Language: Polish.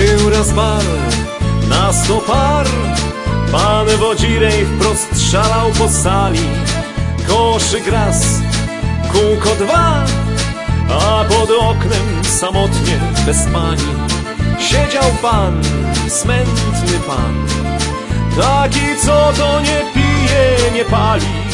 Był raz bar na 100 par, pan wodzirej wprost szalał po sali. Koszyk raz, kółko dwa, a pod oknem samotnie bez pani siedział pan, smętny pan, taki co to nie pije, nie pali.